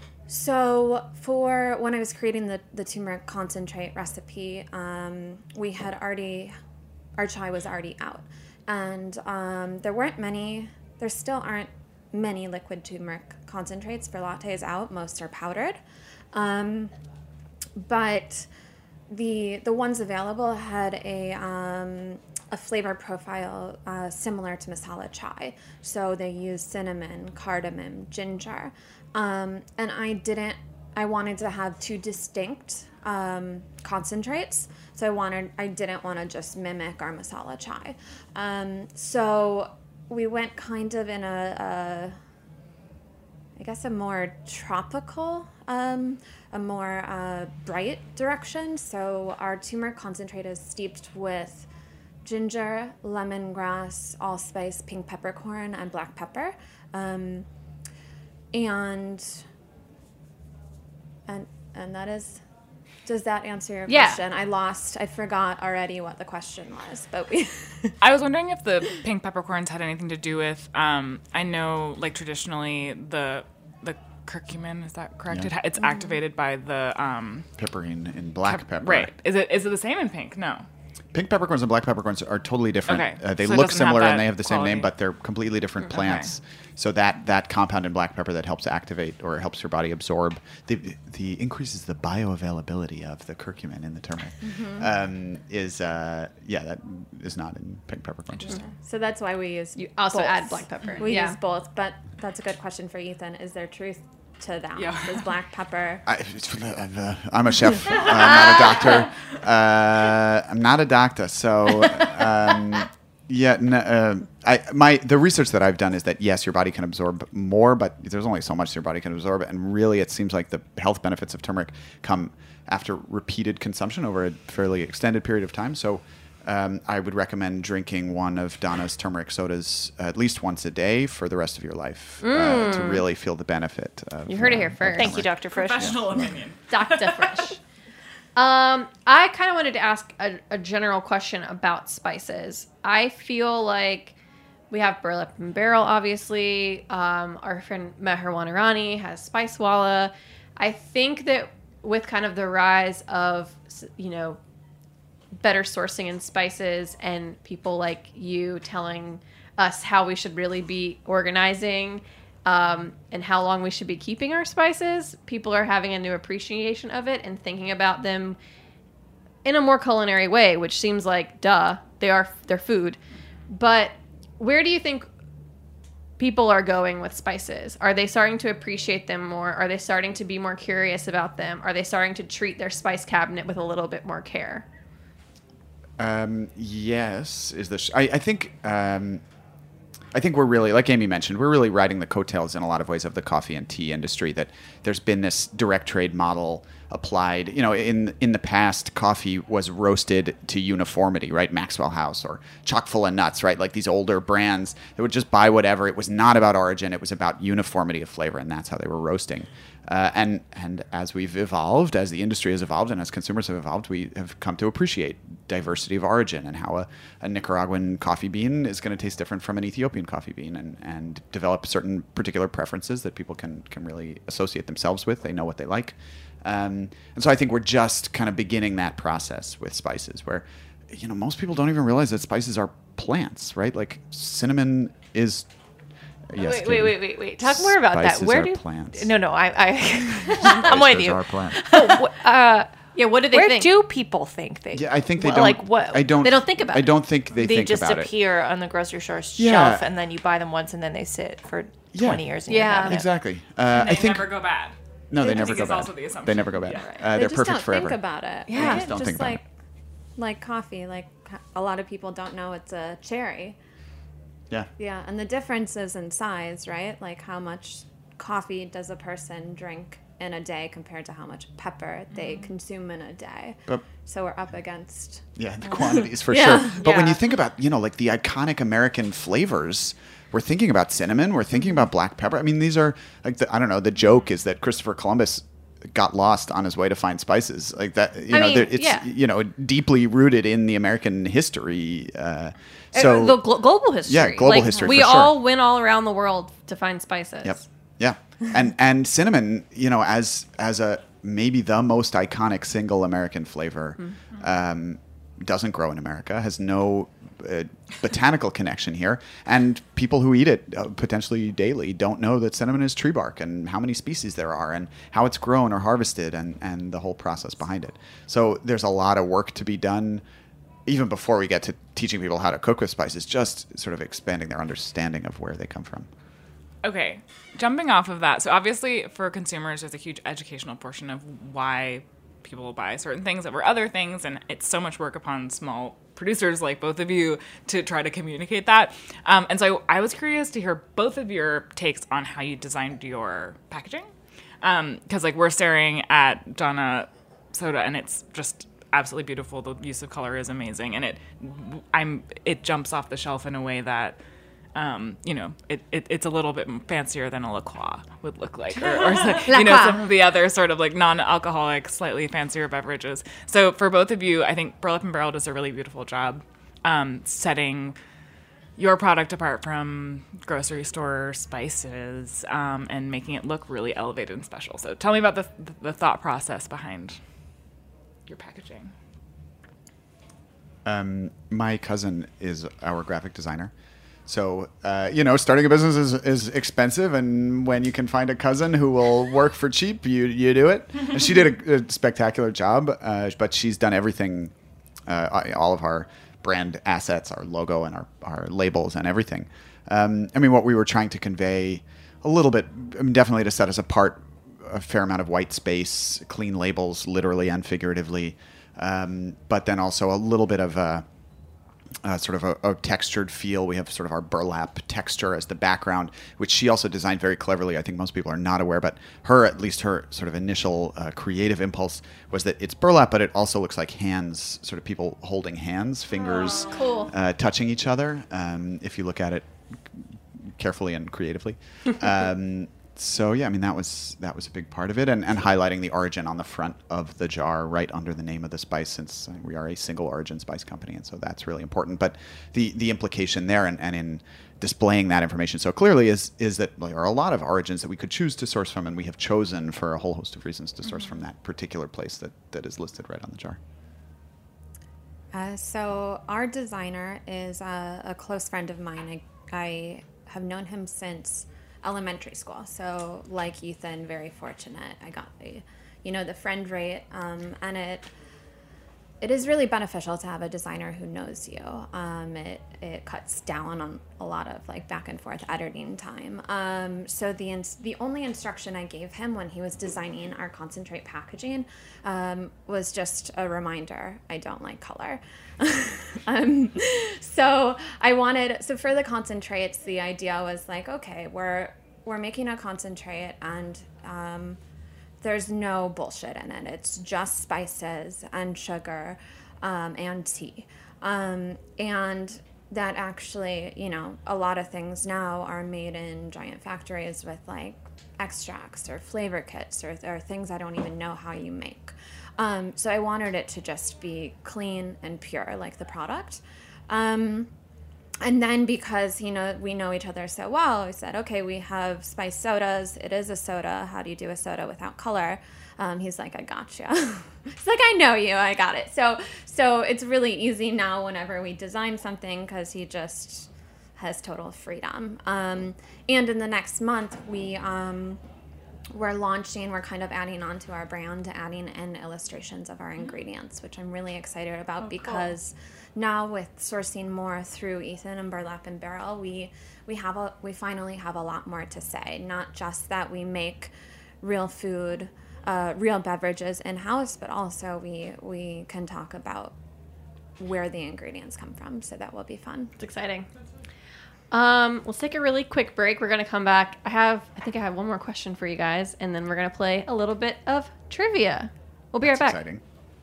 Speaker 7: so for when I was creating the, the turmeric concentrate recipe, um, we had already, our chai was already out. And um, there weren't many, there still aren't many liquid turmeric concentrates for lattes out. Most are powdered. Um, but the the ones available had a um, a flavor profile uh, similar to masala chai. So they used cinnamon, cardamom, ginger. Um, and I didn't I wanted to have two distinct um, concentrates. So I wanted, I didn't want to just mimic our masala chai. Um, so we went kind of in a, a I guess a more tropical, um, a more uh, bright direction. So our turmeric concentrate is steeped with ginger, lemongrass, allspice, pink peppercorn, and black pepper. Um, and and and that is, does that answer your
Speaker 3: Yeah.
Speaker 7: question? I lost, I forgot already what the question was, but we
Speaker 5: I was wondering if the pink peppercorns had anything to do with. Um, I know, like traditionally, the the curcumin, is that correct?
Speaker 6: Yeah.
Speaker 5: It ha- it's activated by the um,
Speaker 6: Pepperine and black pepper.
Speaker 5: right. Is it is it the same in pink? No.
Speaker 6: Pink peppercorns and black peppercorns are totally different.
Speaker 5: Okay.
Speaker 6: Uh, they
Speaker 5: So it
Speaker 6: look
Speaker 5: doesn't have
Speaker 6: similar
Speaker 5: that
Speaker 6: and they have the same
Speaker 5: quality.
Speaker 6: name, but they're completely different
Speaker 5: Okay.
Speaker 6: plants. So that, that compound in black pepper that helps activate or helps your body absorb, the, the increases the bioavailability of the curcumin in the turmeric, um, is, uh, yeah, that is not in pink peppercorns.
Speaker 7: so that's why we use
Speaker 3: You also
Speaker 7: both.
Speaker 3: add black pepper.
Speaker 7: We
Speaker 3: Yeah.
Speaker 7: use both, but that's a good question for Ethan. Is there truth to that?
Speaker 5: Yeah.
Speaker 7: Is black pepper?
Speaker 6: I, I'm, uh, I'm a chef. I'm not a doctor. Uh, I'm not a doctor. So, um, yeah, n- uh, I, my the research that I've done is that yes, your body can absorb more, but there's only so much your body can absorb, and really, it seems like the health benefits of turmeric come after repeated consumption over a fairly extended period of time. So. Um, I would recommend drinking one of Donna's turmeric sodas at least once a day for the rest of your life uh, to really feel the benefit. Of,
Speaker 3: You heard it
Speaker 6: uh,
Speaker 3: here
Speaker 6: of
Speaker 3: first.
Speaker 4: Thank you,
Speaker 6: turmeric.
Speaker 4: Doctor Frisch.
Speaker 5: Professional opinion.
Speaker 3: Doctor Fresh. Um, I kind of wanted to ask a, a general question about spices. I feel like we have burlap and barrel, obviously. Um, our friend Meher Wanarani has Spicewalla. I think that with kind of the rise of, you know, better sourcing in spices and people like you telling us how we should really be organizing um, and how long we should be keeping our spices, people are having a new appreciation of it and thinking about them in a more culinary way, which seems like duh, they are they're food. But where do you think people are going with spices? Are they starting to appreciate them more? Are they starting to be more curious about them? Are they starting to treat their spice cabinet with a little bit more care?
Speaker 6: Um, yes, is this? I, I think. Um, I think we're really, like Amy mentioned, we're really riding the coattails in a lot of ways of the coffee and tea industry. That there's been this direct trade model applied. You know, in in the past, coffee was roasted to uniformity, right? Maxwell House or chock full of nuts, right? Like these older brands that would just buy whatever. It was not about origin; it was about uniformity of flavor, and that's how they were roasting. Uh, and and as we've evolved, as the industry has evolved, and as consumers have evolved, we have come to appreciate diversity of origin and how a, a Nicaraguan coffee bean is going to taste different from an Ethiopian coffee bean, and, and develop certain particular preferences that people can can really associate themselves with. They know what they like, um, and so I think we're just kind of beginning that process with spices, where you know most people don't even realize that spices are plants, right? Like cinnamon is. Yes,
Speaker 4: wait,
Speaker 6: Katie.
Speaker 4: wait, wait, wait, wait. Talk more about
Speaker 6: Spices
Speaker 4: that. Where
Speaker 6: are
Speaker 4: do
Speaker 6: plants.
Speaker 4: No, no, I, I I'm with
Speaker 6: Spices
Speaker 4: you.
Speaker 6: are plants.
Speaker 4: Uh,
Speaker 3: Yeah, what do they
Speaker 4: where
Speaker 3: think?
Speaker 4: do people think they?
Speaker 6: Yeah, I think they
Speaker 4: Well,
Speaker 6: don't.
Speaker 4: like what?
Speaker 6: I don't.
Speaker 3: They don't think about
Speaker 6: I
Speaker 3: it.
Speaker 6: don't think they,
Speaker 4: They
Speaker 6: think
Speaker 4: just
Speaker 6: about it.
Speaker 4: appear on the grocery store
Speaker 6: Yeah.
Speaker 4: shelf, and then you buy them once, and then they sit for
Speaker 6: Yeah.
Speaker 4: twenty years. In
Speaker 3: Yeah.
Speaker 4: your cabinet.
Speaker 6: Exactly. Uh,
Speaker 5: And they
Speaker 6: I think
Speaker 5: never go bad.
Speaker 6: no, they
Speaker 5: I
Speaker 6: never
Speaker 5: think
Speaker 6: go
Speaker 5: it's
Speaker 6: bad.
Speaker 5: also the assumption.
Speaker 6: They never go bad.
Speaker 5: Yeah, right.
Speaker 6: Uh,
Speaker 7: They
Speaker 6: they're
Speaker 7: just
Speaker 6: perfect
Speaker 7: don't
Speaker 6: forever.
Speaker 7: think about it.
Speaker 3: Yeah.
Speaker 7: right?
Speaker 3: They just
Speaker 6: don't
Speaker 7: just
Speaker 6: think about
Speaker 7: like like coffee. Like a lot of people don't know it's a cherry.
Speaker 6: Yeah.
Speaker 7: Yeah, and the difference is in size, right? Like how much coffee does a person drink in a day compared to how much pepper they consume in a day.
Speaker 6: But
Speaker 7: So we're up against.
Speaker 6: yeah, the quantities for
Speaker 7: Yeah.
Speaker 6: sure. But when
Speaker 3: Yeah.
Speaker 6: you think about, you know, like the iconic American flavors, we're thinking about cinnamon, we're thinking about black pepper. I mean, these are like the, I don't know, the joke is that Christopher Columbus got lost on his way to find spices. Like that, you
Speaker 3: I
Speaker 6: know,
Speaker 3: mean,
Speaker 6: there- it's
Speaker 3: yeah.
Speaker 6: you know, deeply rooted in the American history. Uh,
Speaker 3: Uh,
Speaker 6: so
Speaker 3: the glo- global history.
Speaker 6: Yeah, global
Speaker 3: Like,
Speaker 6: history,
Speaker 3: We
Speaker 6: for sure.
Speaker 3: all went all around the world to find spices.
Speaker 6: Yep. Yeah. And and cinnamon, you know, as as a maybe the most iconic single American flavor, um, doesn't grow in America, has no uh, botanical connection here, and people who eat it uh, potentially daily don't know that cinnamon is tree bark and how many species there are and how it's grown or harvested and and the whole process behind it. So there's a lot of work to be done. Even before we get to teaching people how to cook with spices, just sort of expanding their understanding of where they come from.
Speaker 5: Okay, jumping off of that. So obviously for consumers, there's a huge educational portion of why people buy certain things over other things. And it's so much work upon small producers like both of you to try to communicate that. Um, and so I was curious to hear both of your takes on how you designed your packaging. Um, cause like we're staring at Donna soda and it's just absolutely beautiful. The use of color is amazing. And it, I'm, it jumps off the shelf in a way that, Um, you know, it, it it's a little bit fancier than a La Croix would look like, or, or you know, some of the other sort of like non-alcoholic, slightly fancier beverages. So for both of you, I think Burlap and Barrel does a really beautiful job um, setting your product apart from grocery store spices um, and making it look really elevated and special. So tell me about the the thought process behind your packaging.
Speaker 6: Um, my cousin is our graphic designer. So, uh, you know, starting a business is, is expensive, and when you can find a cousin who will work for cheap, you you do it. And she did a, a spectacular job, uh, but she's done everything, uh, all of our brand assets, our logo and our, our labels and everything. Um, I mean, what we were trying to convey a little bit, I mean, definitely to set us apart, a fair amount of white space, clean labels, literally and figuratively, um, but then also a little bit of a, Uh, sort of a, a textured feel. We have sort of our burlap texture as the background, which she also designed very cleverly. I think most people are not aware, but her, at least her sort of initial uh, creative impulse was that it's burlap, but it also looks like hands, sort of people holding hands, fingers
Speaker 3: oh, cool.
Speaker 6: uh, touching each other, um, if you look at it carefully and creatively. Um, so yeah, I mean, that was that was a big part of it, and, and highlighting the origin on the front of the jar right under the name of the spice, since we are a single origin spice company, and so that's really important. But the the implication there, and, and in displaying that information so clearly, is is that there are a lot of origins that we could choose to source from, and we have chosen for a whole host of reasons to source mm-hmm. from that particular place that, that is listed right on the jar.
Speaker 7: Uh, so our designer is a, a close friend of mine. I, I have known him since elementary school. So like Ethan, very fortunate. I got the, you know, the friend rate, um, and it it is really beneficial to have a designer who knows you. Um, it it cuts down on a lot of like back and forth editing time. Um, so the ins- the only instruction I gave him when he was designing our concentrate packaging um, was just a reminder: I don't like color. um, so I wanted so for the concentrates, the idea was like, okay, we're we're making a concentrate, and um, there's no bullshit in it. It's just spices and sugar um, and tea. Um, and that actually, you know, a lot of things now are made in giant factories with like extracts or flavor kits or, or things I don't even know how you make. Um, so I wanted it to just be clean and pure, like the product. Um, and then because, you know, we know each other so well, we said, okay, we have spiced sodas. It is a soda. How do you do a soda without color? Um, he's like, I got you. He's like, I know you. I got it. So, so it's really easy now whenever we design something because he just has total freedom. Um, and in the next month, we... Um, We're launching, we're kind of adding on to our brand, adding in illustrations of our ingredients, which I'm really excited about oh, because cool. now with sourcing more through Ethan and Burlap and Barrel, we we have a we finally have a lot more to say. Not just that we make real food, uh, real beverages in-house, but also we we can talk about where the ingredients come from. So that will be fun.
Speaker 3: It's exciting. Um, let's take a really quick break. We're going to come back. I have, I think I have one more question for you guys, and then we're going to play a little bit of trivia. We'll be
Speaker 6: That's
Speaker 3: right back.
Speaker 6: Exciting.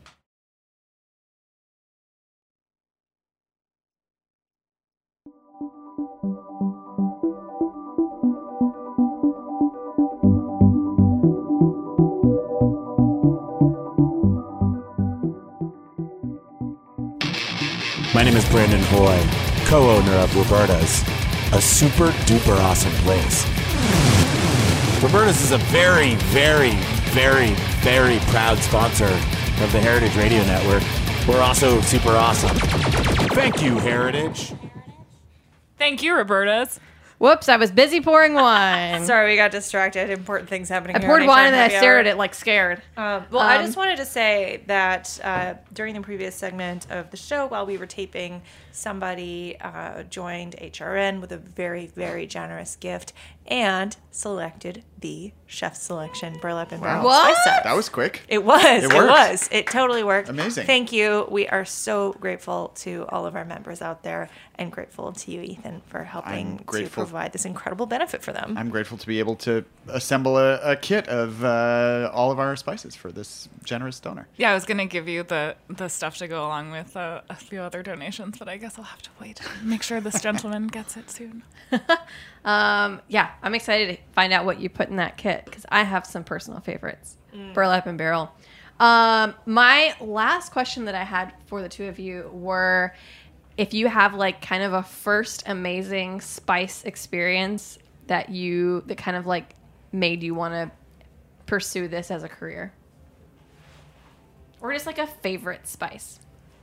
Speaker 8: My name is Brandon Hoy, co-owner of Roberta's, a super duper awesome place. Roberta's is a very, very, very, very proud sponsor of the Heritage Radio Network. We're also super awesome. Thank you, Heritage.
Speaker 5: Thank you, Roberta's.
Speaker 3: Whoops, I was busy pouring wine.
Speaker 4: Sorry, we got distracted. Important things happening
Speaker 3: I
Speaker 4: here
Speaker 3: poured
Speaker 4: on
Speaker 3: wine and
Speaker 4: H R
Speaker 3: then I
Speaker 4: Happy
Speaker 3: stared
Speaker 4: Hour.
Speaker 3: at it like scared.
Speaker 4: Um, well, I
Speaker 3: Um,
Speaker 4: just wanted to say that uh, during the previous segment of the show, while we were taping, somebody uh, joined H R N with a very, very generous gift and selected the Chef Selection Burlap and Barrel
Speaker 3: What?
Speaker 4: Spice Up.
Speaker 6: That was quick.
Speaker 4: It was.
Speaker 6: It
Speaker 4: It,
Speaker 6: worked.
Speaker 4: was. It totally worked.
Speaker 6: Amazing.
Speaker 4: Thank you. We are so grateful to all of our members out there and grateful to you, Ethan, for helping
Speaker 6: I'm
Speaker 4: to
Speaker 6: grateful.
Speaker 4: provide this incredible benefit for them.
Speaker 6: I'm grateful to be able to assemble a, a kit of uh, all of our spices for this generous donor.
Speaker 5: Yeah, I was gonna give you the the stuff to go along with uh, a few other donations, but I guess I'll have to wait. Make sure this gentleman gets it soon.
Speaker 3: Um, yeah, I'm excited to find out what you put in that kit because I have some personal favorites. Burlap and Barrel. Um, my last question that I had for the two of you were if you have like kind of a first amazing spice experience that you that kind of like made you want to pursue this as a career. Or just like a favorite spice.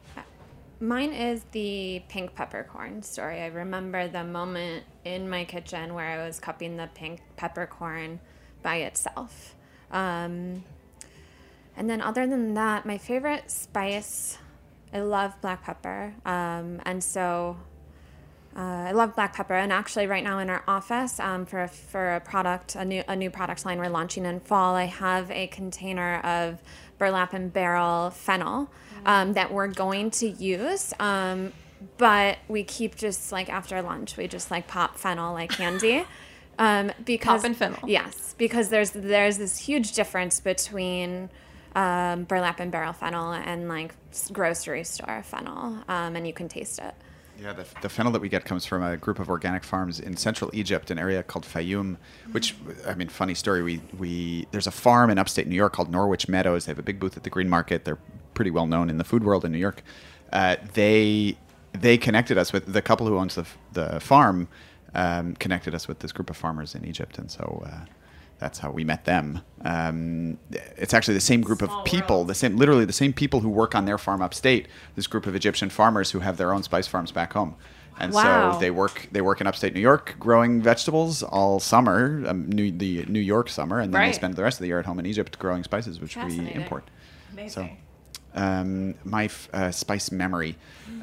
Speaker 7: Mine is the pink peppercorn story. I remember the moment in my kitchen where I was cupping the pink peppercorn by itself. Um, and then other than that, my favorite spice, I love black pepper. Um, and so uh, I love black pepper. And actually right now in our office um, for, a, for a product, a new, a new product line we're launching in fall, I have a container of Burlap and Barrel fennel um, that we're going to use. Um, but we keep just like after lunch, we just like pop fennel like candy. Um, because
Speaker 3: Pop and fennel.
Speaker 7: Yes, because there's there's this huge difference between um, Burlap and Barrel fennel and like s- grocery store fennel, um, and you can taste it.
Speaker 6: Yeah, the, the fennel that we get comes from a group of organic farms in central Egypt, an area called Fayoum, which, I mean, funny story. We, we There's a farm in upstate New York called Norwich Meadows. They have a big booth at the Green Market. They're pretty well known in the food world in New York. Uh, they they connected us with the couple who owns the, the farm, um, connected us with this group of farmers in Egypt. And so uh, that's how we met them. Um, it's actually the same group of people, the same, literally the same people who work on their farm upstate. This group of Egyptian farmers who have their own spice farms back home, and
Speaker 3: Wow.
Speaker 6: so they work. They work in upstate New York, growing vegetables all summer, um, New, the New York summer, and then
Speaker 3: Right.
Speaker 6: they spend the rest of the year at home in Egypt growing spices, which we
Speaker 3: Fascinating.
Speaker 6: import.
Speaker 4: Amazing.
Speaker 6: So, um, my f- uh, spice memory.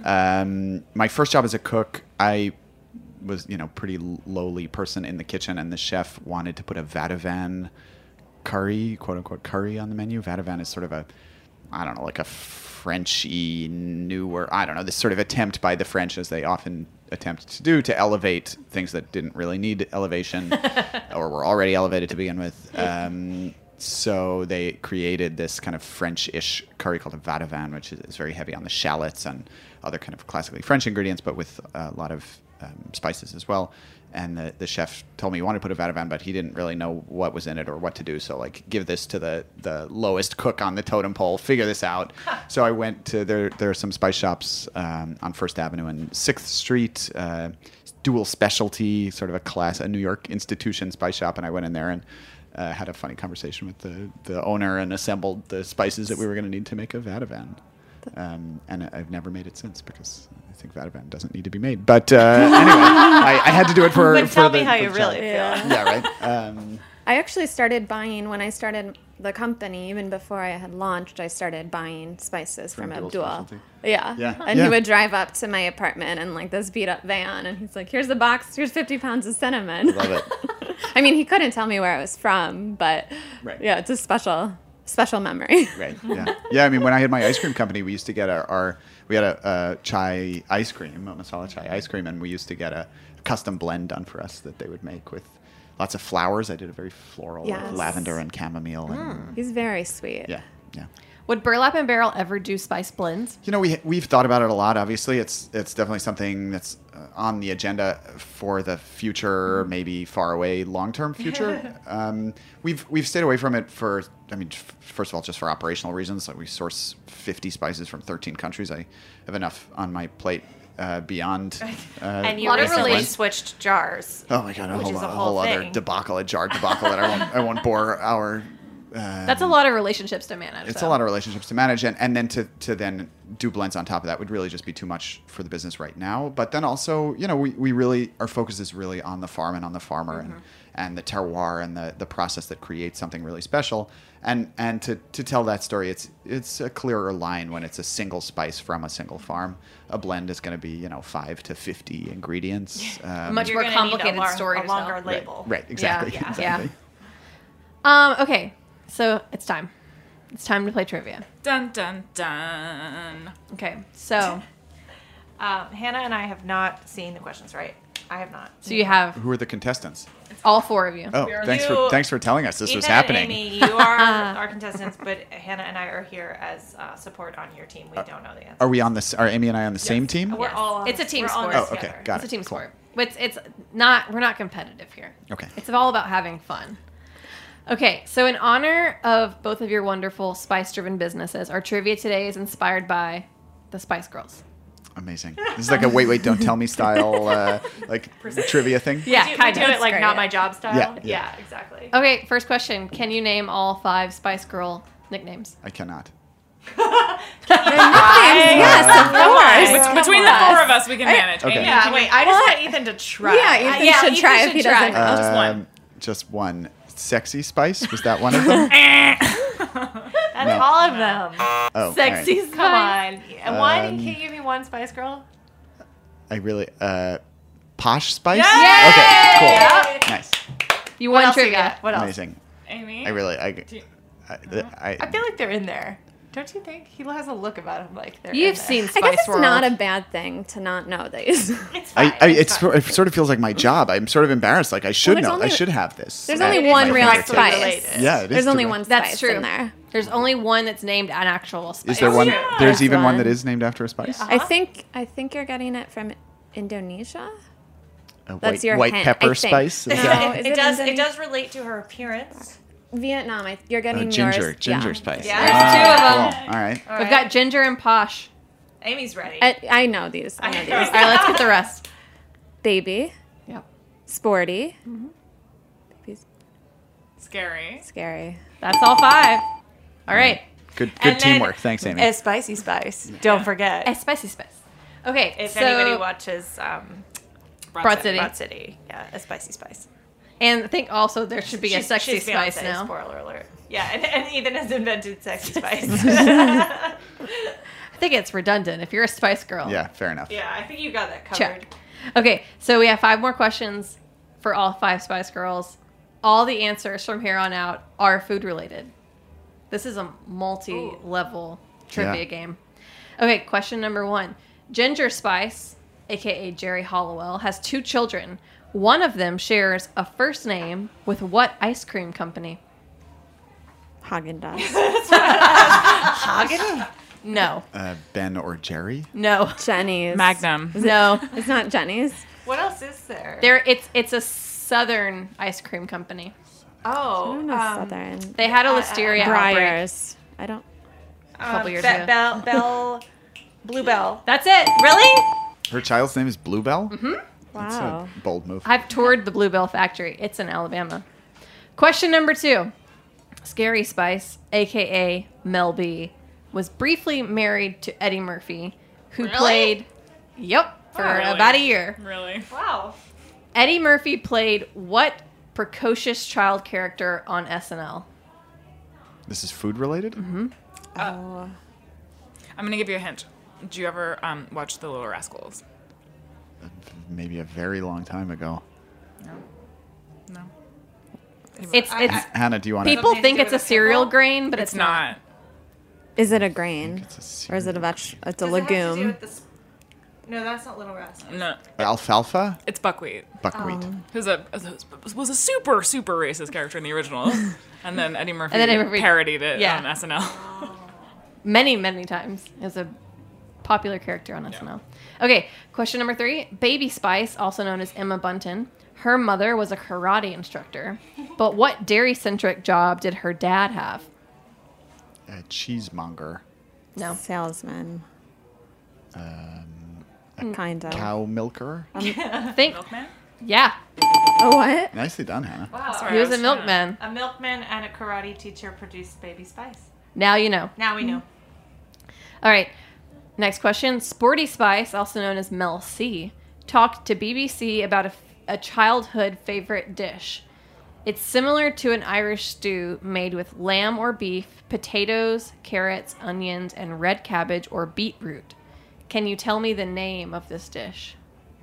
Speaker 6: Um, my first job as a cook, I was, you know, pretty l- lowly person in the kitchen, and the chef wanted to put a Vativan curry, quote unquote curry, on the menu. Vativan is sort of a, I don't know, like a Frenchy newer, I don't know, this sort of attempt by the French, as they often attempt to do, to elevate things that didn't really need elevation or were already elevated to begin with. Um, so they created this kind of French-ish curry called a Vativan, which is, is very heavy on the shallots and other kind of classically French ingredients, but with a lot of um, spices as well. And the, the chef told me he wanted to put a Vativan, but he didn't really know what was in it or what to do. So, like, give this to the, the lowest cook on the totem pole, figure this out. So I went to, there There are some spice shops um, on First Avenue and sixth Street, uh, dual specialty, sort of a class, a New York institution spice shop. And I went in there and uh, had a funny conversation with the, the owner and assembled the spices that we were going to need to make a Vativan. Um, and I've never made it since because I think Vativan doesn't need to be made. But uh, anyway, I, I had to do it for.
Speaker 4: But
Speaker 6: for
Speaker 4: tell
Speaker 6: the,
Speaker 4: me how
Speaker 6: for
Speaker 4: you
Speaker 6: the
Speaker 4: really
Speaker 6: child.
Speaker 4: feel.
Speaker 6: Yeah, right. Um,
Speaker 7: I actually started buying when I started the company. Even before I had launched, I started buying spices from,
Speaker 6: From Dual
Speaker 7: Abdul.
Speaker 6: Specialty.
Speaker 7: Yeah,
Speaker 6: Yeah.
Speaker 7: and
Speaker 6: Yeah.
Speaker 7: he would drive up to my apartment in like this beat up van, and he's like, "Here's the box. Here's fifty pounds of cinnamon."
Speaker 6: love it.
Speaker 7: I mean, he couldn't tell me where it was from, but
Speaker 6: Right.
Speaker 7: yeah, it's a special, special memory.
Speaker 6: Right. Yeah. Yeah. I mean, when I had my ice cream company, we used to get our, our we had a, a chai ice cream, a masala chai ice cream, and we used to get a custom blend done for us that they would make with lots of flowers. I did a very floral, like
Speaker 7: Yes.
Speaker 6: lavender and chamomile. And,
Speaker 7: He's very sweet.
Speaker 6: yeah. Yeah.
Speaker 3: Would Burlap and Barrel ever do spice blends?
Speaker 6: You know, we we've thought about it a lot. Obviously, it's it's definitely something that's uh, on the agenda for the future, maybe far away, long term future. um, we've we've stayed away from it for, I mean, f- first of all, just for operational reasons. Like we source fifty spices from thirteen countries. I have enough on my plate uh, beyond. Uh,
Speaker 4: And you
Speaker 3: Lot of
Speaker 4: recently
Speaker 3: relief.
Speaker 4: switched jars.
Speaker 6: Oh my god, a
Speaker 4: which
Speaker 6: whole,
Speaker 4: is a
Speaker 6: a
Speaker 4: whole
Speaker 6: whole other
Speaker 4: thing.
Speaker 6: debacle, a jar debacle that I won't I won't bore our
Speaker 3: That's a lot of relationships to manage.
Speaker 6: It's
Speaker 3: though.
Speaker 6: a lot of relationships to manage, and, and then to, to then do blends on top of that would really just be too much for the business right now. But then also, you know, we, we really, our focus is really on the farm and on the farmer mm-hmm. and, and the terroir and the, the process that creates something really special. And and to, to tell that story, it's it's a clearer line when it's a single spice from a single farm. A blend is going to be, you know, five to fifty ingredients. Um,
Speaker 3: Much
Speaker 4: You're
Speaker 3: more
Speaker 4: gonna need
Speaker 3: complicated
Speaker 4: a, lar-
Speaker 3: story
Speaker 4: a
Speaker 3: to
Speaker 4: longer
Speaker 3: tell.
Speaker 4: label.
Speaker 6: Right, right, exactly.
Speaker 3: Yeah, yeah,
Speaker 6: exactly.
Speaker 3: Um, okay, so it's time. It's time to play trivia.
Speaker 5: Dun dun dun.
Speaker 3: Okay, so
Speaker 4: Um, Hannah and I have not seen the questions, right? I have not.
Speaker 3: so you have
Speaker 6: Who are the contestants?
Speaker 3: all four of you.
Speaker 6: Oh, thanks for
Speaker 4: You-
Speaker 6: thanks for telling us this
Speaker 4: Ethan
Speaker 6: was happening.
Speaker 4: and Amy, you are our contestants, but Hannah and I are here as uh, support on your team. We don't know the answer.
Speaker 6: Are we on this? Are Amy and I on the same team?
Speaker 4: We're
Speaker 3: Yes.
Speaker 4: all on
Speaker 3: It's a
Speaker 4: this-
Speaker 3: team
Speaker 4: we're all in
Speaker 3: sport.
Speaker 4: this
Speaker 6: Oh, okay,
Speaker 4: together.
Speaker 6: got
Speaker 3: It's
Speaker 6: it.
Speaker 3: a team
Speaker 6: Cool.
Speaker 3: sport. It's it's not we're not competitive here.
Speaker 6: Okay.
Speaker 3: It's all about having fun. Okay, so in honor of both of your wonderful spice-driven businesses, our trivia today is inspired by the Spice Girls.
Speaker 6: Amazing. This is like a wait, wait, don't tell me style, uh, like trivia thing.
Speaker 3: Yeah,
Speaker 4: we do,
Speaker 3: kind
Speaker 4: we
Speaker 3: of.
Speaker 4: do it like
Speaker 3: Great.
Speaker 4: not my job style.
Speaker 6: Yeah, yeah.
Speaker 4: exactly.
Speaker 3: Okay, first question. Can you name all five Spice Girl nicknames?
Speaker 6: I cannot.
Speaker 7: Yes, of course.
Speaker 5: Bet- Between the four of us, we can manage.
Speaker 6: Okay.
Speaker 5: Amy,
Speaker 4: Yeah,
Speaker 5: can you-
Speaker 4: wait. I just want Ethan to try.
Speaker 7: Yeah, Ethan
Speaker 3: yeah,
Speaker 7: should
Speaker 3: Ethan
Speaker 7: try
Speaker 3: should
Speaker 7: if he
Speaker 3: try.
Speaker 7: doesn't.
Speaker 5: Uh, Just one.
Speaker 6: Um, Just one. Sexy Spice, was that one of them?
Speaker 4: That's
Speaker 6: No.
Speaker 4: all of them.
Speaker 6: Oh,
Speaker 3: Sexy
Speaker 6: all right.
Speaker 4: Come on. And one,
Speaker 6: Um,
Speaker 4: can you give me one Spice Girl?
Speaker 6: I really, uh, Posh Spice?
Speaker 4: Yay!
Speaker 6: Okay, cool. Nice.
Speaker 3: You
Speaker 4: What
Speaker 3: won
Speaker 4: else you
Speaker 3: trivia.
Speaker 4: got? What else?
Speaker 6: Amazing.
Speaker 5: Amy.
Speaker 6: I really, I,
Speaker 5: you-
Speaker 6: I, I,
Speaker 4: I feel like they're in there. Don't you think? He has a look about him like they're in
Speaker 3: You've
Speaker 4: there.
Speaker 3: seen
Speaker 7: I
Speaker 3: Spice
Speaker 7: guess it's
Speaker 3: World.
Speaker 7: not a bad thing to not know these.
Speaker 4: It's fine.
Speaker 6: I, I,
Speaker 4: it's
Speaker 6: it's,
Speaker 4: fine.
Speaker 6: it sort of feels like my job. I'm sort of embarrassed. Like I should
Speaker 7: there's
Speaker 6: know.
Speaker 7: only-
Speaker 6: I should have this.
Speaker 7: There's
Speaker 6: Uh,
Speaker 7: only
Speaker 4: It is
Speaker 7: one real
Speaker 4: directly
Speaker 7: spice.
Speaker 4: related.
Speaker 6: Yeah, it is
Speaker 7: There's only
Speaker 6: direct-
Speaker 7: one
Speaker 3: That's
Speaker 7: spice
Speaker 3: true.
Speaker 7: in there.
Speaker 3: There's only one that's named an actual spice.
Speaker 6: Is there one?
Speaker 4: Yeah.
Speaker 6: There's
Speaker 7: There's
Speaker 6: even one
Speaker 7: one.
Speaker 6: that is named after a spice.
Speaker 7: I think I think you're getting it from Indonesia.
Speaker 6: A
Speaker 7: That's
Speaker 6: white,
Speaker 7: your
Speaker 6: white
Speaker 7: hint,
Speaker 6: pepper
Speaker 7: I think.
Speaker 6: spice. Is
Speaker 7: No,
Speaker 6: that-
Speaker 7: is
Speaker 4: it,
Speaker 7: it
Speaker 4: does. It
Speaker 7: Indonesia?
Speaker 4: does relate to her appearance.
Speaker 7: Vietnam. I, you're
Speaker 6: uh,
Speaker 7: getting
Speaker 6: ginger,
Speaker 7: yours.
Speaker 6: ginger
Speaker 7: yeah.
Speaker 6: spice.
Speaker 4: Yeah.
Speaker 3: There's two of them.
Speaker 6: Cool. All right.
Speaker 4: All
Speaker 3: We've
Speaker 4: right.
Speaker 3: got Ginger and Posh.
Speaker 4: Amy's ready.
Speaker 7: I, I know these. I know
Speaker 4: I
Speaker 7: these.
Speaker 4: know.
Speaker 3: All right, let's get the rest.
Speaker 7: Baby,
Speaker 3: Yep.
Speaker 7: sporty, Baby's
Speaker 5: Scary.
Speaker 7: scary.
Speaker 3: That's all five. All right.
Speaker 6: Good, good
Speaker 4: And then
Speaker 6: teamwork. Thanks, Amy.
Speaker 4: A spicy spice. Don't forget.
Speaker 3: A spicy spice. Okay,
Speaker 4: if
Speaker 3: so
Speaker 4: anybody watches um,
Speaker 3: Broad City.
Speaker 4: Broad City, yeah, a spicy spice.
Speaker 3: and I think also there should be a
Speaker 4: She's-
Speaker 3: sexy
Speaker 4: she's
Speaker 3: spice
Speaker 4: Beyonce,
Speaker 3: now.
Speaker 4: Spoiler alert. Yeah, and, and Ethan has invented sexy spice.
Speaker 3: I think it's redundant. If you're a Spice Girl,
Speaker 6: yeah, fair enough.
Speaker 4: yeah, I think you got that covered.
Speaker 3: check. Okay, so we have five more questions for all five Spice Girls. All the answers from here on out are food related. This is a multi-level trivia
Speaker 6: Yeah.
Speaker 3: game. Okay, question number one. Ginger Spice, aka Jerry Hollowell, has two children. One of them shares a first name with what ice cream company?
Speaker 7: Haagen Dazs.
Speaker 4: Hagen?
Speaker 3: No.
Speaker 6: Uh, Ben or Jerry?
Speaker 3: No.
Speaker 7: Jenny's.
Speaker 5: Magnum.
Speaker 3: No.
Speaker 7: It's not Jenny's.
Speaker 4: What else is there?
Speaker 3: There it's it's a southern ice cream company.
Speaker 7: I
Speaker 4: Oh,
Speaker 7: don't know
Speaker 4: um,
Speaker 7: Southern.
Speaker 3: They had a
Speaker 4: Uh,
Speaker 3: listeria outbreak.
Speaker 7: Briars. I don't.
Speaker 3: a couple
Speaker 4: um,
Speaker 3: years
Speaker 4: Be-
Speaker 3: ago.
Speaker 4: Bell, Bell, Bluebell.
Speaker 3: That's it. Really?
Speaker 6: Her child's name is Bluebell? Mm-hmm. That's
Speaker 7: Wow.
Speaker 6: a bold move.
Speaker 3: I've toured the Bluebell factory. It's in Alabama. Question number two. Scary Spice, aka Mel B, was briefly married to Eddie Murphy, who
Speaker 4: Really?
Speaker 3: played Yep, for
Speaker 5: Oh, really?
Speaker 3: about a year.
Speaker 5: Really?
Speaker 4: Wow.
Speaker 3: Eddie Murphy played what precocious child character on S N L?
Speaker 6: This is food related?
Speaker 3: Mm-hmm.
Speaker 7: Oh.
Speaker 5: I'm gonna give you a hint. Did you ever um, watch The Little Rascals?
Speaker 6: Maybe a very long time ago.
Speaker 5: No. No.
Speaker 3: It's
Speaker 4: I-
Speaker 3: it's
Speaker 6: H- Hannah, do you want to?
Speaker 3: people
Speaker 4: Something to
Speaker 3: think
Speaker 4: do
Speaker 3: it's a
Speaker 4: with a
Speaker 3: cereal
Speaker 4: pickle?
Speaker 3: grain, but it's,
Speaker 5: It's not.
Speaker 7: Is it a grain?
Speaker 6: It's a
Speaker 7: Or is it a
Speaker 6: cereal.
Speaker 7: veg? It's a
Speaker 4: Does it have to do
Speaker 7: legume.
Speaker 4: with the sp- No, that's not Little Rascals.
Speaker 5: No.
Speaker 6: Alfalfa?
Speaker 5: It's buckwheat.
Speaker 6: Buckwheat.
Speaker 5: Who's a was a super super racist character in the original, and then Eddie Murphy,
Speaker 3: And then Eddie Murphy-
Speaker 5: parodied it
Speaker 3: yeah.
Speaker 5: on S N L.
Speaker 3: many, many times as a popular character on S N L. Okay, question number three. Baby Spice, also known as Emma Bunton, her mother was a karate instructor, but what dairy-centric job did her dad have?
Speaker 6: A cheesemonger.
Speaker 3: No.
Speaker 7: Salesman.
Speaker 6: Um,
Speaker 7: Kind of.
Speaker 6: cow milker.
Speaker 3: Think.
Speaker 5: Milkman.
Speaker 3: Yeah.
Speaker 7: A what?
Speaker 6: Nicely done, Hannah.
Speaker 4: Wow.
Speaker 5: Sorry,
Speaker 3: He was
Speaker 5: I
Speaker 3: a milkman.
Speaker 4: A milkman and a karate teacher produced Baby Spice.
Speaker 3: Now you know.
Speaker 4: Now we know.
Speaker 3: All right. Next question. Sporty Spice, also known as Mel C, talked to B B C about a, a childhood favorite dish. It's similar to an Irish stew made with lamb or beef, potatoes, carrots, onions, and red cabbage or beetroot. Can you tell me the name of this dish?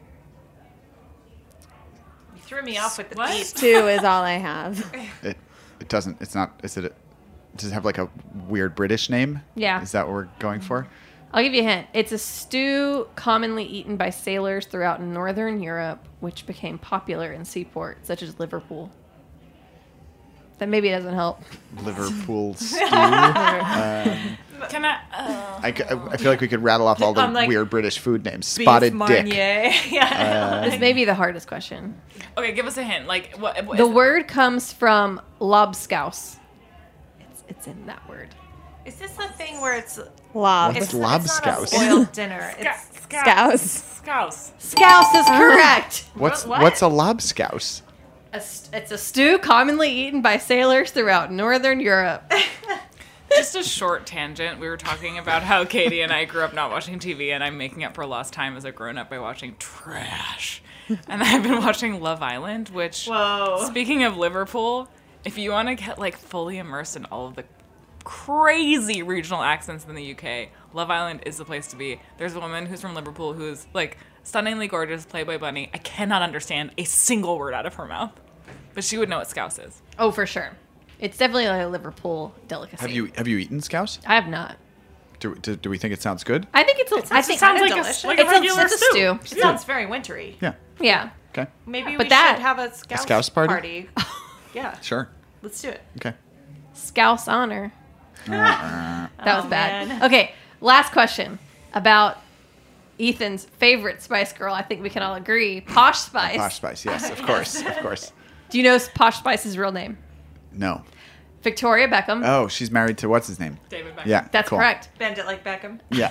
Speaker 4: You threw me off with the
Speaker 5: What?
Speaker 4: beat.
Speaker 7: Two is all I have.
Speaker 6: It it doesn't. It's not. Is it? A, does it have like a weird British name?
Speaker 3: Yeah.
Speaker 6: Is that what we're going for?
Speaker 3: I'll give you a hint. It's a stew commonly eaten by sailors throughout Northern Europe, which became popular in seaports such as Liverpool. That maybe doesn't help.
Speaker 6: Liverpool stew. um,
Speaker 5: Can I? Uh,
Speaker 6: I, c- I feel like we could rattle off all the
Speaker 4: I'm like,
Speaker 6: weird British food names. Spotted
Speaker 4: Beef
Speaker 6: dick.
Speaker 4: Marnier. yeah.
Speaker 3: This may be the hardest question.
Speaker 5: okay, give us a hint. Like what? what
Speaker 3: The
Speaker 5: is-
Speaker 3: word comes from lobscouse. It's, it's in that word.
Speaker 4: Is this the thing where it's
Speaker 7: Lob.
Speaker 6: What's
Speaker 4: it's,
Speaker 6: lobscouse?
Speaker 4: it's not a spoiled dinner? It's
Speaker 7: Scouse.
Speaker 5: Scouse.
Speaker 3: Scouse is correct.
Speaker 6: What's
Speaker 4: What?
Speaker 6: what's a lobscouse?
Speaker 3: A st- it's a stew commonly eaten by sailors throughout Northern Europe.
Speaker 5: Just a short tangent. We were talking about how Katie and I grew up not watching T V, and I'm making up for lost time as a grown up by watching trash. And I've been watching Love Island, which,
Speaker 4: Whoa.
Speaker 5: speaking of Liverpool, if you want to get like fully immersed in all of the crazy regional accents in the U K, Love Island is the place to be. There's a woman who's from Liverpool who's like stunningly gorgeous, Playboy bunny. I cannot understand a single word out of her mouth, but she would know what scouse is.
Speaker 3: Oh, for sure. It's definitely like a Liverpool delicacy.
Speaker 6: Have you have you eaten scouse?
Speaker 3: I have not.
Speaker 6: Do, do, do we think it sounds good?
Speaker 3: I think it's a. I
Speaker 4: it
Speaker 3: think
Speaker 4: sounds
Speaker 5: like
Speaker 4: delicious.
Speaker 5: a, like a
Speaker 3: it's a,
Speaker 5: regular
Speaker 3: it's a
Speaker 5: stew.
Speaker 3: stew.
Speaker 4: It sounds very wintry.
Speaker 6: Yeah.
Speaker 3: Yeah.
Speaker 6: Okay.
Speaker 4: Maybe
Speaker 3: But
Speaker 4: we
Speaker 3: that-
Speaker 4: should have a scouse,
Speaker 6: scouse party?
Speaker 4: yeah.
Speaker 6: Sure.
Speaker 4: Let's do it.
Speaker 6: Okay.
Speaker 3: Scouse honor. That was
Speaker 4: Oh,
Speaker 3: bad.
Speaker 4: man.
Speaker 3: Okay, last question about Ethan's favorite Spice Girl. I think we can all agree. Posh Spice.
Speaker 6: Posh Spice. Yes, of course, of course.
Speaker 3: Do you know Posh Spice's real name?
Speaker 6: No.
Speaker 3: Victoria Beckham.
Speaker 6: Oh, she's married to what's his name?
Speaker 5: David Beckham.
Speaker 6: Yeah.
Speaker 3: That's
Speaker 6: cool.
Speaker 3: correct.
Speaker 4: Bend it like Beckham.
Speaker 6: Yeah.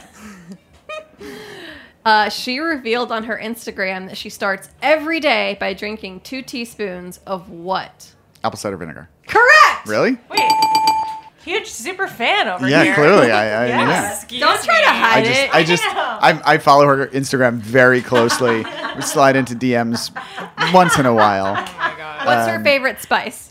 Speaker 3: Uh, she revealed on her Instagram that she starts every day by drinking two teaspoons of what?
Speaker 6: Apple cider vinegar.
Speaker 3: Correct!
Speaker 6: Really?
Speaker 4: Wait. Huge super fan over
Speaker 6: Yeah,
Speaker 4: here.
Speaker 6: clearly. I, I
Speaker 4: Yeah.
Speaker 6: yeah.
Speaker 5: Excuse
Speaker 3: Don't try
Speaker 5: me.
Speaker 3: to
Speaker 6: I
Speaker 3: hide
Speaker 6: just,
Speaker 3: it.
Speaker 6: I just,
Speaker 4: know.
Speaker 6: I, I follow her Instagram very closely. We slide into D Ms once in a while.
Speaker 5: Oh my god.
Speaker 3: What's her
Speaker 6: um,
Speaker 3: favorite spice?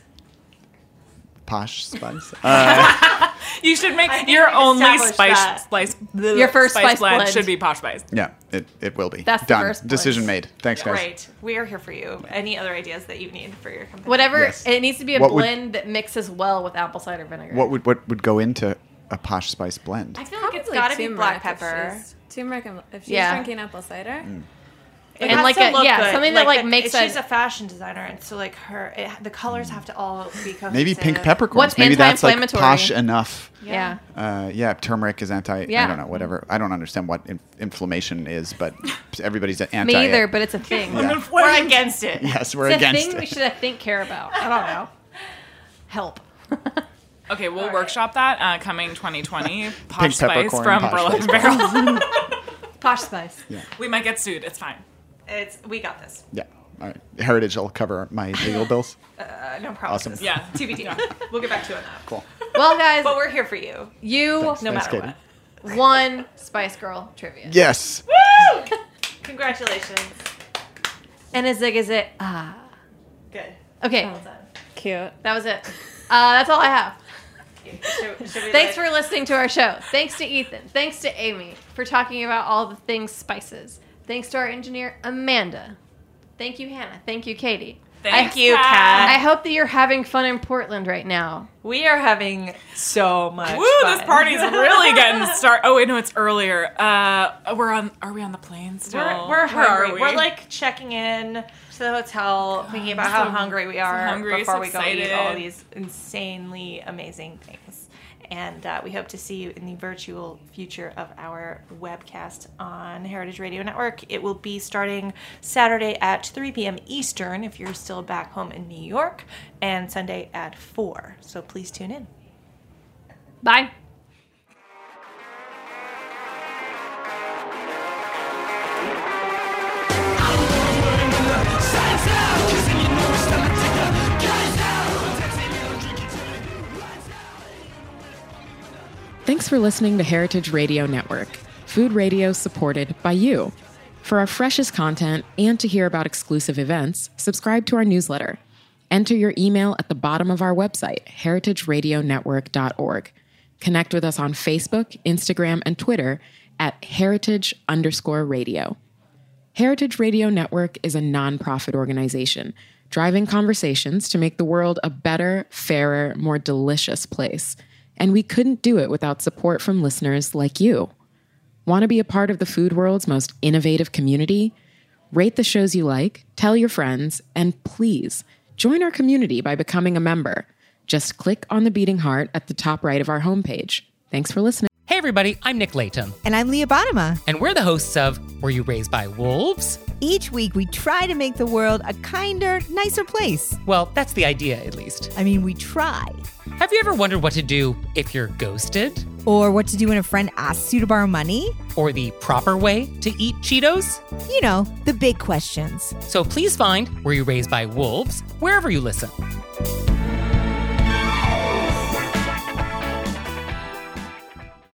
Speaker 6: Posh Spice. Uh,
Speaker 5: You should make
Speaker 4: think
Speaker 5: your
Speaker 4: we've
Speaker 5: only
Speaker 4: established
Speaker 5: spice
Speaker 4: that.
Speaker 5: spice.
Speaker 3: Your first spice blend.
Speaker 5: should be Posh Spice.
Speaker 6: yeah, it, it will be.
Speaker 3: That's the
Speaker 6: done.
Speaker 3: first
Speaker 6: Decision
Speaker 3: place.
Speaker 6: made. Thanks, guys.
Speaker 4: Great. We are here for you. Any other ideas that you need for your company?
Speaker 3: Whatever.
Speaker 6: Yes.
Speaker 3: It needs to be a
Speaker 6: What would-
Speaker 3: blend that mixes well with apple cider vinegar.
Speaker 6: What would what would go into a Posh Spice blend?
Speaker 4: I feel like it's
Speaker 7: Probably
Speaker 4: got to be
Speaker 7: turmeric
Speaker 4: black
Speaker 7: if
Speaker 4: pepper.
Speaker 7: she's- Turmeric and- if she's
Speaker 3: Yeah.
Speaker 7: drinking apple cider.
Speaker 4: It
Speaker 3: And
Speaker 4: has
Speaker 3: like
Speaker 4: to
Speaker 3: a-
Speaker 4: look
Speaker 3: yeah,
Speaker 4: good.
Speaker 3: something that, like,
Speaker 4: the-
Speaker 3: makes
Speaker 4: She's
Speaker 3: a-
Speaker 4: a fashion designer, and so like her, it, the colors have to all be cohesive.
Speaker 6: Maybe pink peppercorns.
Speaker 3: What's
Speaker 6: Maybe that's like
Speaker 3: anti-inflammatory?
Speaker 6: posh enough.
Speaker 3: Yeah.
Speaker 6: Uh, yeah, turmeric is anti. I
Speaker 3: Yeah.
Speaker 6: don't know, whatever. I don't understand what in- inflammation is, but everybody's anti.
Speaker 3: Me either,
Speaker 6: it.
Speaker 3: but it's a thing.
Speaker 6: Yeah.
Speaker 4: We're against it.
Speaker 6: Yes, we're
Speaker 3: It's a
Speaker 6: against
Speaker 3: thing
Speaker 6: it.
Speaker 3: we should, I think, care about. I don't know. Help.
Speaker 5: Okay, we'll workshop that uh, coming twenty twenty. Posh Spice
Speaker 6: peppercorn,
Speaker 5: from
Speaker 6: Posh
Speaker 5: Burlap
Speaker 6: Spice.
Speaker 5: Barrel.
Speaker 3: Posh Spice.
Speaker 5: We might get sued. It's fine.
Speaker 4: It's we got this.
Speaker 6: Yeah. All right. Heritage will cover my legal bills.
Speaker 4: Uh, no promises.
Speaker 6: Awesome.
Speaker 5: Yeah.
Speaker 4: T B D. We'll get back to it now.
Speaker 6: Cool.
Speaker 3: Well, guys,
Speaker 4: But we're here for you,
Speaker 3: you
Speaker 4: no
Speaker 6: Thanks,
Speaker 4: matter
Speaker 6: Katie.
Speaker 4: what.
Speaker 3: won Spice Girl trivia.
Speaker 6: Yes.
Speaker 4: Woo! Congratulations.
Speaker 3: And a zig is it. Ah.
Speaker 4: Good.
Speaker 3: Okay,
Speaker 4: Well done.
Speaker 7: Cute.
Speaker 3: that was it. Uh, that's all I have.
Speaker 4: Should, should we
Speaker 3: Thanks
Speaker 4: like-
Speaker 3: for listening to our show. Thanks to Ethan. Thanks to Amy for talking about all the things spices. Thanks to our engineer, Amanda. Thank you, Hannah. Thank you, Katie.
Speaker 5: Thank
Speaker 4: you,
Speaker 3: I
Speaker 4: Kat.
Speaker 3: hope that you're having fun in Portland right now.
Speaker 4: We are having so much
Speaker 5: Woo,
Speaker 4: fun.
Speaker 5: this party's really getting started. Oh wait, no, it's earlier. Uh, we're on. Are we on the plane still?
Speaker 4: We're, we're
Speaker 5: Where
Speaker 4: hungry.
Speaker 5: are we?
Speaker 4: We're like checking in to the hotel, thinking about how
Speaker 5: so-
Speaker 4: hungry we
Speaker 5: so
Speaker 4: are
Speaker 5: hungry,
Speaker 4: before
Speaker 5: so
Speaker 4: we go eat
Speaker 5: excited.
Speaker 4: all these insanely amazing things. And uh, we hope to see you in the virtual future of our webcast on Heritage Radio Network. It will be starting Saturday at three p.m. Eastern if you're still back home in New York, and Sunday at four. So please tune in.
Speaker 3: Bye.
Speaker 9: Signs out, 'cause then you know Thanks for listening to Heritage Radio Network, food radio supported by you. For our freshest content and to hear about exclusive events, subscribe to our newsletter. Enter your email at the bottom of our website, heritage radio network dot org. Connect with us on Facebook, Instagram, and Twitter at heritage underscore radio. Heritage Radio Network is a nonprofit organization driving conversations to make the world a better, fairer, more delicious place. And we couldn't do it without support from listeners like you. Want to be a part of the food world's most innovative community? Rate the shows you like, tell your friends, and please join our community by becoming a member. Just click on the beating heart at the top right of our homepage. Thanks for listening.
Speaker 10: Hey everybody, I'm Nick Latham.
Speaker 11: And I'm Leah Bottima.
Speaker 10: And we're the hosts of Were You Raised by Wolves?
Speaker 11: Each week we try to make the world a kinder, nicer place.
Speaker 10: Well, that's the idea, at least.
Speaker 11: I mean, we try.
Speaker 10: Have you ever wondered what to do if you're ghosted?
Speaker 11: Or what to do when a friend asks you to borrow money?
Speaker 10: Or the proper way to eat Cheetos?
Speaker 11: You know, the big questions.
Speaker 10: So please find Were You Raised by Wolves wherever you listen.